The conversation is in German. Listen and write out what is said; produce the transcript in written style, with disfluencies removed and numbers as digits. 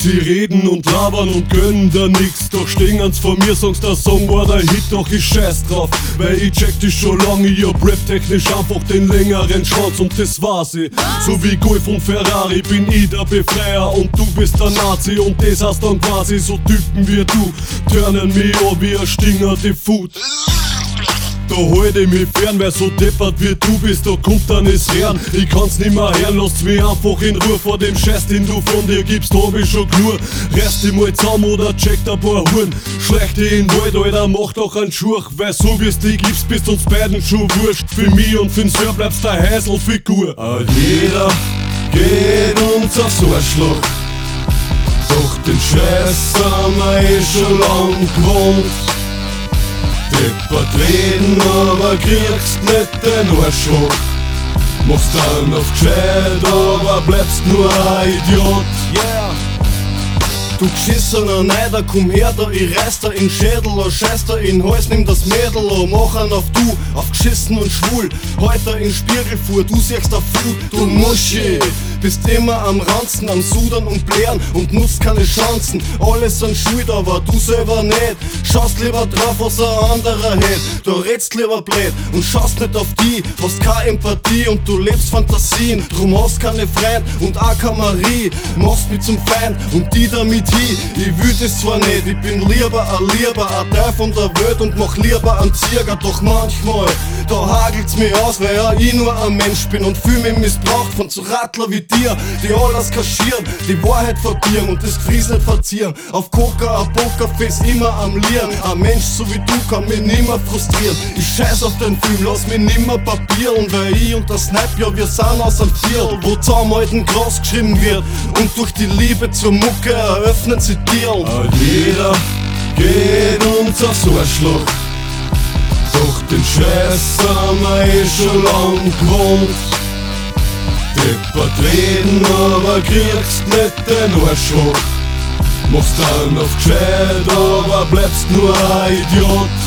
Sie reden und labern und gönnen da nix, doch stingen's vor mir, sagst der Song war der Hit, doch ich scheiß drauf, weil ich check dich schon lange, ich hab rap-technisch einfach den längeren Schwanz und das war's ich. So wie Golf und Ferrari bin ich der Befreier und du bist der Nazi und das heißt dann quasi so Typen wie du, turnen mich an wie ein Stinger die Food. Da halt ich mich fern, weil so deppert wie du bist, da kommt dann es Herrn. Ich kann's nimmer hören, lasst mich einfach in Ruhe vor dem Scheiß, den du von dir gibst, hab ich schon genug. Reiß dich mal zusammen oder checkt ein paar Huren. Schleich dich in den Wald, Alter, mach doch einen Schurch, weil so wie's dich gibst, bist uns beiden schon wurscht. Für mich und für'n Sir bleibst der Heiselfigur. Jeder geht uns aufs Arschloch, doch den Scheiß haben wir schon lang gewohnt. Deppert reden, aber kriegst nicht den Arsch hoch. Machst dann auf gescheit, aber bleibst nur ein Idiot. Yeah! Du geschissener Neider, komm her da, ich reiß da in Schädel, scheiß da in Hals, nimm das Mädel, mach an auf du, auf geschissen und schwul. Heute in Spiegel fuhr, du siehst auf Fuß, du Muschi. Bist immer am Ranzen, am Sudern und Blären und nutzt keine Chancen. Alles sind schuld, aber du selber nicht. Schaust lieber drauf, was ein anderer hätt. Du redst lieber blöd und schaust nicht auf die. Hast keine Empathie und du lebst Fantasien. Drum hast keine Freund und auch keine Marie. Machst mich zum Feind und die damit hin. Ich will das zwar nicht, ich bin lieber ein Teil von der Welt und mach lieber einen Zirger. Doch manchmal, da hagelt's mich aus, weil ja ich nur ein Mensch bin und fühl mich missbraucht von so Rattler wie dir, die alles kaschieren, die Wahrheit verbieren und das Fries nicht verzieren. Auf Coca, ein Pokerface, immer am Lieren. Ein Mensch so wie du kann mich nimmer frustrieren. Ich scheiß auf den Film, lass mich nimmer papieren, weil ich und das Snipe, ja wir sind aus einem Viertel, wo zusammenhalten groß geschrieben wird und durch die Liebe zur Mucke eröffnen sie Tieren. Jeder geht uns aufs Arschloch, doch den Scheiß haben wir schon lang gewohnt. Deppert reden, aber kriegst nicht den Arsch hoch. Machst dann auf gescheit, aber bleibst nur ein Idiot.